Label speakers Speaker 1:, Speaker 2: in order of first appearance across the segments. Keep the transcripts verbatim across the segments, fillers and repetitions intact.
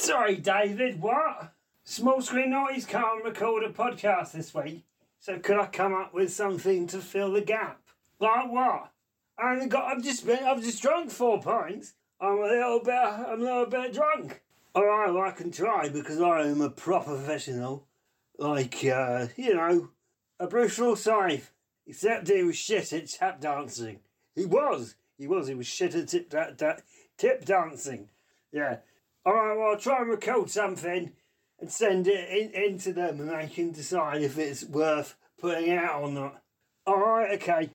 Speaker 1: Sorry, David, what? Small Screen Noise can't record a podcast this week, so could I come up with something to fill the gap? Like what? I only got, I've just been, I've just drunk four pints. I'm a little bit, I'm a little bit drunk. Alright, well, I can try because I am a proper professional. Like, uh, you know, a Bruce Forsyth. Except he was shit at tap dancing. He was. He was. He was shit at tip, da- da- tip dancing. Yeah. Alright, well, I'll try and record something and send it in, into them and they can decide if it's worth putting out or not. Alright, okay.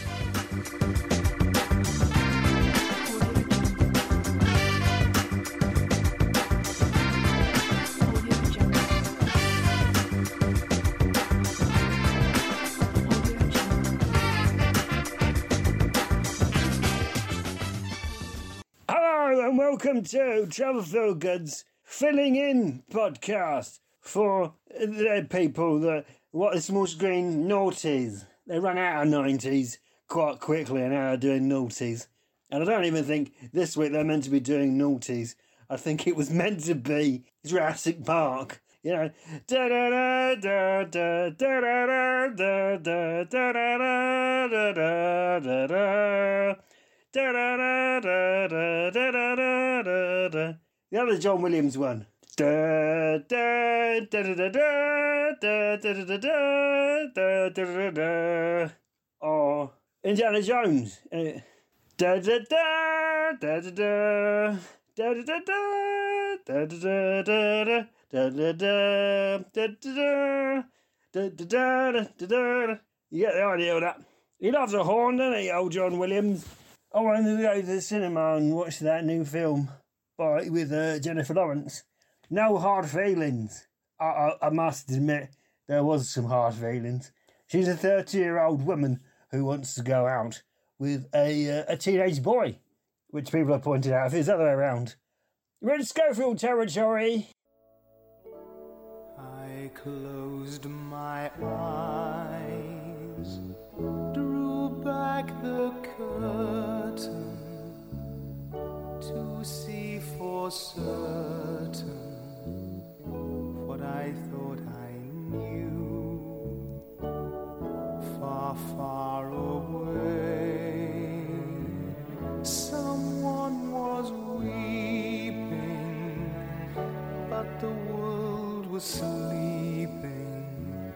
Speaker 1: And welcome to Travel Feel Good's Filling In podcast for the people that what the small screen noughties. They run out of nineties quite quickly and now are doing noughties. And I don't even think this week they're meant to be doing noughties. I think it was meant to be Jurassic Park. You know, da da da da da da da da da da da da da da da. Da, da, da, da, da, da, da, da, da. The other John Williams one. Da, da, da, da, da, da, da, da, da, da, da, da, da. Or Indiana Jones. Da, da, da, da, da, da, da, da, da, da, da, da, da, da, da, da, da. You get the idea of that. He loves a horn, doesn't he, old John Williams? I wanted to go to the cinema and watch that new film by, with uh, Jennifer Lawrence. No hard feelings. I, I, I must admit, there was some hard feelings. She's a thirty-year-old woman who wants to go out with a uh, a teenage boy, which people have pointed out if it's the other way around. You ready to Schofield territory?
Speaker 2: I closed my eyes, drew back the curtain to see for certain what I thought I knew. Far, far away, someone was weeping, but the world was sleeping.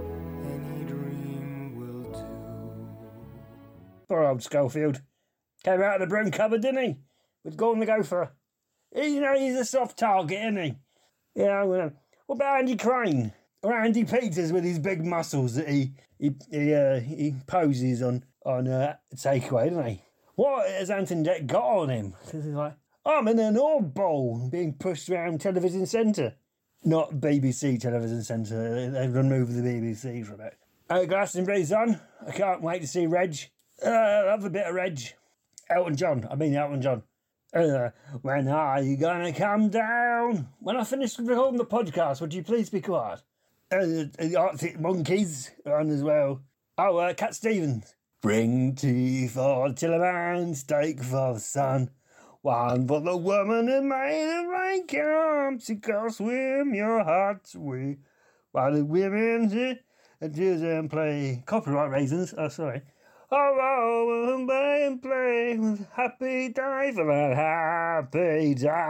Speaker 2: Any dream will do.
Speaker 1: Poor old Schofield. Came out of the broom cupboard, didn't he? With Gordon the Gopher. He, you know, he's a soft target, isn't he? You know, uh, what about Andy Crane? Or Andy Peters with his big muscles that he he he, uh, he poses on, on uh, Takeaway, doesn't he? What has Anton Deck got on him? Because he's like, I'm in an oddball being pushed around Television Centre. Not B B C Television Centre. They've removed the B B C from it. Uh, Glastonbury's on. I can't wait to see Reg. Uh, I love a bit of Reg. Elton John. I mean Elton John. Uh, when are you gonna come down? When I finish recording the podcast, would you please be quiet? Uh, the Arctic Monkeys are on as well. Oh, uh, Cat Stevens. Bring tea for the Tillerman, steak for the sun. One for the woman who made the rain come to go swim your heart away. While the women sit and choose and play. Copyright reasons. Oh, sorry. Oh, oh, play and play with happy days for that happy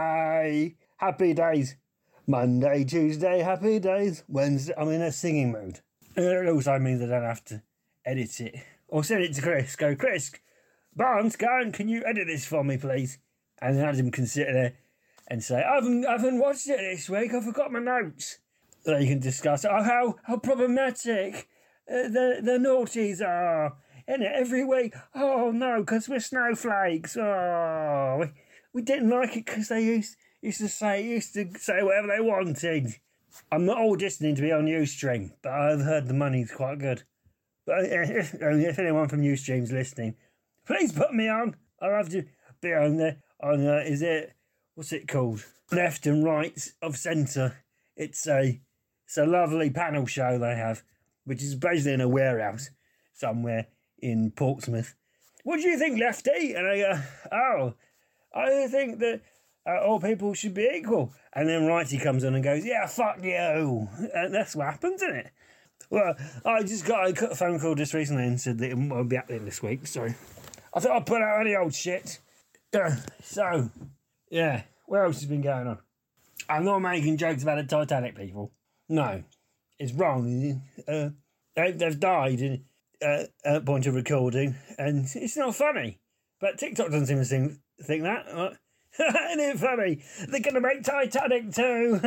Speaker 1: day. Happy days. Monday, Tuesday, happy days. Wednesday, I'm in a singing mood. It also means I don't have to edit it. Or send it to Chris. Go, Chris, Barnes, go and can you edit this for me, please? And then Adam can sit there and say, I haven't, I haven't watched it this week, I forgot my notes. So you can discuss oh, how, how problematic uh, the, the naughties are. Isn't it? Every week, oh no, because we're snowflakes. Oh, we, we didn't like it because they used, used to say used to say whatever they wanted. I'm not auditioning to be on Ustream, but I've heard the money's quite good. But if, if anyone from Ustream's listening, please put me on. I'll have to be on there. On uh, is it what's it called? Left and Right of Centre. It's a it's a lovely panel show they have, which is basically in a warehouse somewhere in Portsmouth. What do you think, Lefty? And I go, oh, I think that uh, all people should be equal. And then Righty comes on and goes, yeah, fuck you. And that's what happens, isn't it? Well, I just got a phone call just recently and said that it won't be happening this week, so I thought I'd put out any old shit. Uh, so, yeah, what else has been going on? I'm not making jokes about the Titanic, people. No, it's wrong. Uh, they, they've died in, uh, at point of recording, and it's not funny. But TikTok doesn't seem to think, think that. Isn't it funny? They're going to make Titanic too.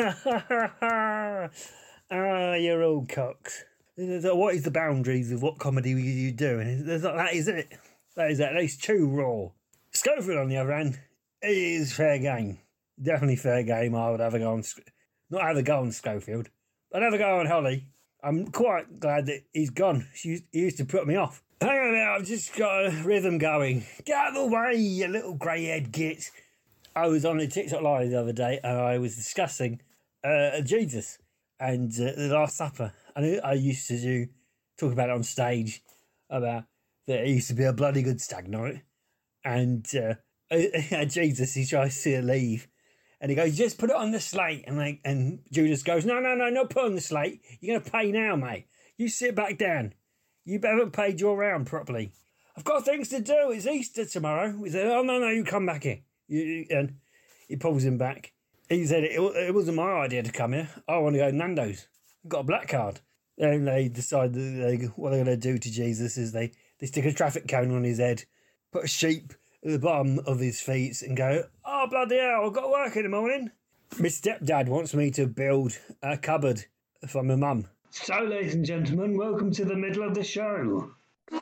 Speaker 1: Ah, you're all cocks. What is the boundaries of what comedy you do? And that is it. That is at least too raw. Schofield, on the other hand, it is fair game. Definitely fair game. I would have a go on, not have a go on Schofield. I'd have a go on Holly. I'm quite glad that he's gone. She used, he used to put me off. Hang on now, I've just got a rhythm going. Get out of the way, you little grey-haired git. I was on a TikTok live the other day and I was discussing uh, Jesus and uh, the Last Supper. And I used to do talk about it on stage about that it used to be a bloody good stag night. And uh, Jesus, he tries to leave. And he goes, just put it on the slate. And they, and Judas goes, no, no, no, not put it on the slate. You're going to pay now, mate. You sit back down. You haven't paid your round properly. I've got things to do. It's Easter tomorrow. He said, oh, no, no, you come back here. You, and he pulls him back. He said, it, it wasn't my idea to come here. I want to go to Nando's. I've got a black card. And they decide that they, what they're going to do to Jesus is they, they stick a traffic cone on his head, put a sheep at the bottom of his feet and go, oh, bloody hell, I've got to work in the morning. My stepdad wants me to build a cupboard for my mum. So, ladies and gentlemen, welcome to the middle of the show.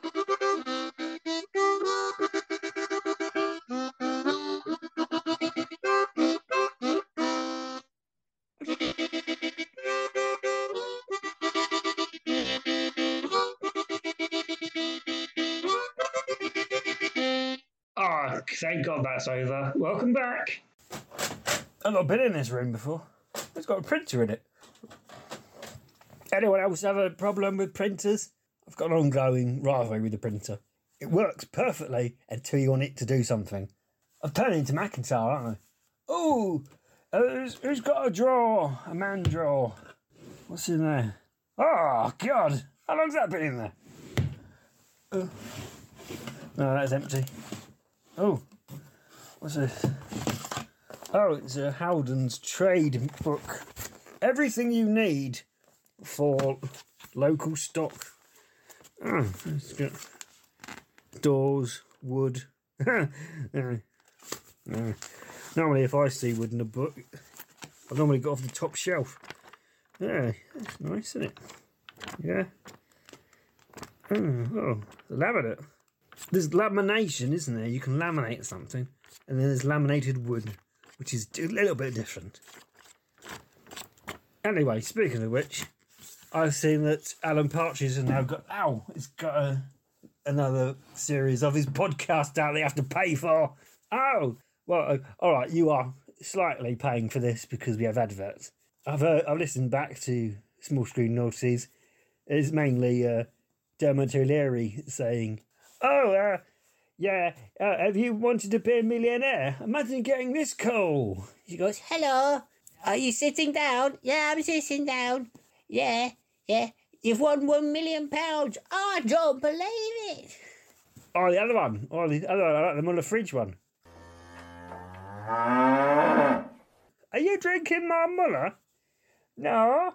Speaker 1: Oh, thank God that's over. Welcome back. I've not been in this room before. It's got a printer in it. Anyone else have a problem with printers? I've got an ongoing rivalry with the printer. It works perfectly until you want it to do something. I've turned into McIntyre, aren't I? Oh, uh, who's, who's got a drawer? A man drawer. What's in there? Oh, God. How long's that been in there? Oh. No, that's empty. Oh, what's this? Oh, it's a Howden's trade book. Everything you need for local stock. Oh, it's got doors, wood. no. No. Normally, if I see wood in a book, I normally go off the top shelf. Yeah, that's nice, isn't it? Yeah. Oh, oh, laminate. There's lamination, isn't there? You can laminate something, and then there's laminated wood, which is a little bit different. Anyway, speaking of which, I've seen that Alan Partridge has now got, ow, he's got a, another series of his podcast out they have to pay for. Oh, well, uh, all right, you are slightly paying for this because we have adverts. I've uh, I've listened back to Small Screen Noughties. It's mainly uh, Dermot O'Leary saying, oh, uh, yeah, uh, have you wanted to be a millionaire? Imagine getting this call. She goes, hello, are you sitting down? Yeah, I'm sitting down. Yeah, yeah, you've won one million pounds. I don't believe it. Oh, the other one. Oh, the other one. I like the Muller Fridge one. Are you drinking my Muller? No.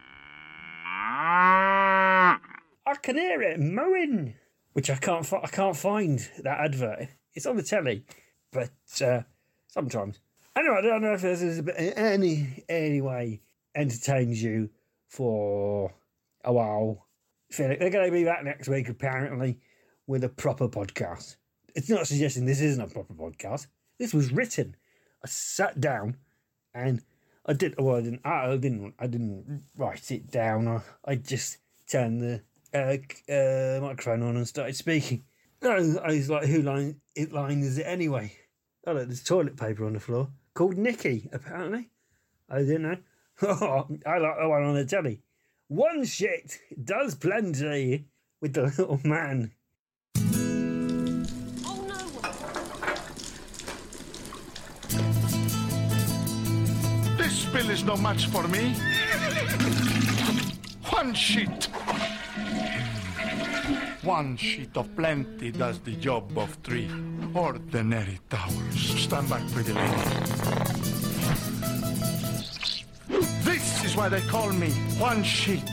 Speaker 1: I can hear it mooing. Which I can't, fi- I can't find that advert. It's on the telly, but uh, sometimes. Anyway, I don't know if this is a bit, any anyway entertains you for a while. They're going to be back next week, apparently, with a proper podcast. It's not suggesting this isn't a proper podcast. This was written. I sat down and I did. Well, I didn't. I didn't. I didn't write it down. I, I just turned the uh, uh, microphone on and started speaking. No, I was like, "Who line? It line is it anyway?" Oh, look, there's toilet paper on the floor called Nicky. Apparently, I didn't know. Oh, I like the one on the telly. One shit does plenty with the little man.
Speaker 3: pill is no match for me. One sheet. One sheet of plenty does the job of three ordinary towels. Stand back, pretty lady. This is why they call me One Sheet.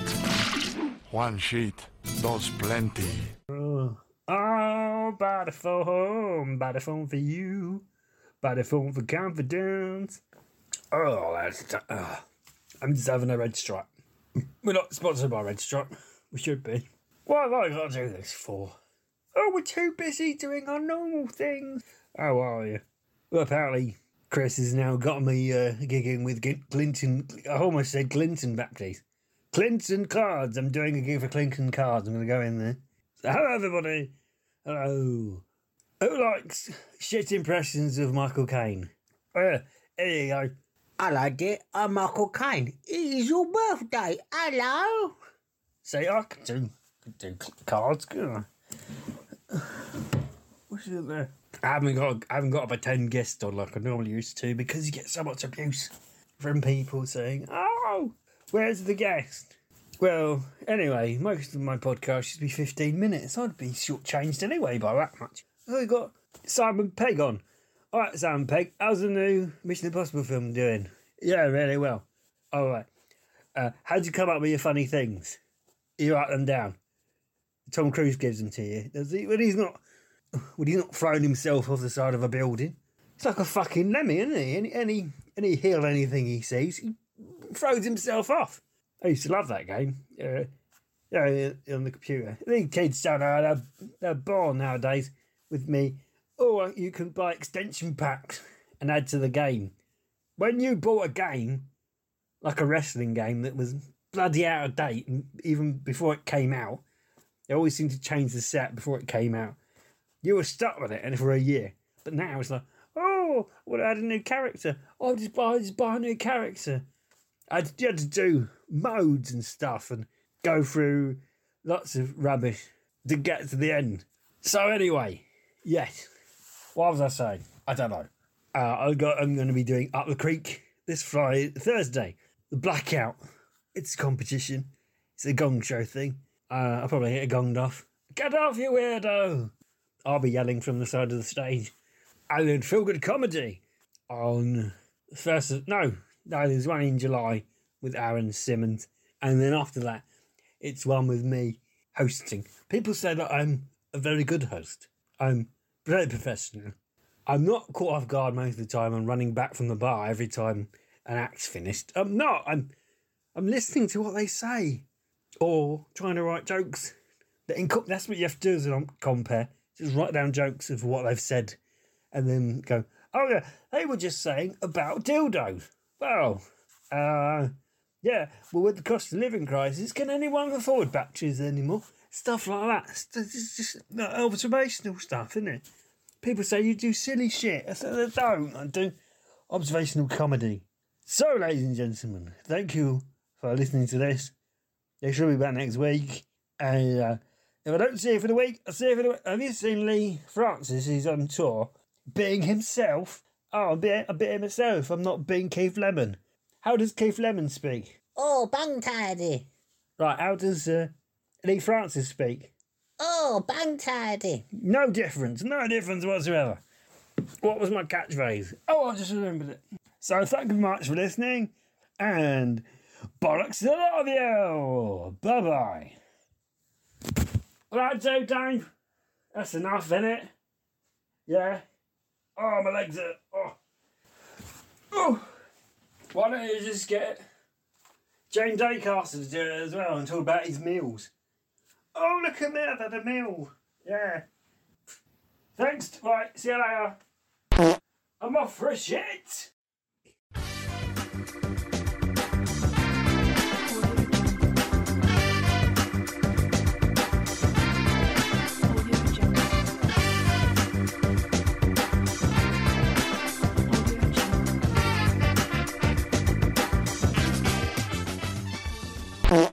Speaker 3: One sheet does plenty.
Speaker 1: Oh, oh, by the phone, by the phone for you, by the phone for confidence. Oh, that's. T- oh. I'm just having a red stripe. We're not sponsored by Red Stripe. We should be. What have I got to do this for? Oh, we're too busy doing our normal things. How are you? Well, apparently Chris has now got me uh, gigging with G- Clinton. I almost said Clinton Baptiste. Clinton Cards. I'm doing a gig for Clinton Cards. I'm going to go in there. So, hello, everybody. Hello. Who likes shit impressions of Michael Caine? Uh, here you go.
Speaker 4: I like it. I'm Michael Caine. It is your birthday. Hello.
Speaker 1: See, I can do, can do cards, can I? What's in there? I haven't got, I haven't got a pretend guest on like I normally used to because you get so much abuse from people saying, "Oh, where's the guest?" Well, anyway, most of my podcast should be fifteen minutes. I'd be shortchanged anyway by that much. So we got Simon Pegg on. All right, Simon Pegg, how's the new Mission Impossible film doing? Yeah, really well. All right. Uh, how'd you come up with your funny things? You write them down. Tom Cruise gives them to you. Does he? When he's not, when he's not throwing himself off the side of a building. It's like a fucking lemmy, isn't he? Any, any, any hill, anything he sees, he throws himself off. I used to love that game. Uh, yeah, on the computer. I think kids don't know how they're, they're born nowadays with me. Or you can buy extension packs and add to the game. When you bought a game, like a wrestling game that was bloody out of date, and even before it came out, they always seemed to change the set before it came out. You were stuck with it and for a year. But now it's like, oh, I would add a new character. Oh, just buy, just buy a new character. I had, you had to do modes and stuff and go through lots of rubbish to get to the end. So anyway, yes. What was I saying? I don't know. Uh, I got, I'm going to be doing Up the Creek this Friday, Thursday. The Blackout. It's a competition. It's a gong show thing. Uh, I'll probably get it gonged off. Get off, you weirdo! I'll be yelling from the side of the stage. And then Feel Good Comedy on the first of, no, no, there's one in July with Aaron Simmons. And then after that, it's one with me hosting. People say that I'm a very good host. I'm very professional. I'm not caught off guard most of the time. I'm running back from the bar every time an act's finished. I'm not. I'm I'm listening to what they say. Or trying to write jokes. That's what you have to do as a compare. Just write down jokes of what they've said. And then go, oh yeah, they were just saying about dildos. Well, uh, yeah, well with the cost of living crisis, can anyone afford batteries anymore? Stuff like that. It's just observational stuff, isn't it? People say you do silly shit. I said I don't. I do observational comedy. So, ladies and gentlemen, thank you for listening to this. They should be back next week. And uh, if I don't see you for the week, I'll see you for the week. Have you seen Lee Francis? He's on tour. Being himself. Oh, I'm being, I'm being myself. I'm not being Keith Lemon. How does Keith Lemon speak?
Speaker 4: Oh, bang tidy.
Speaker 1: Right, how does uh, Lee Francis speak?
Speaker 4: Oh, bang tidy.
Speaker 1: No difference. No difference whatsoever. What was my catchphrase? Oh, I just remembered it. So thank you much for listening. And bollocks to a lot of you. Bye-bye. Right, so Dave, that's enough, innit? Yeah? Oh, my legs are... Oh. Oh. Why don't you just get James Acaster to do it as well and talk about his meals? Oh, look at me, I've had a meal. Yeah. Thanks. Right, see you later. I'm off for a shit.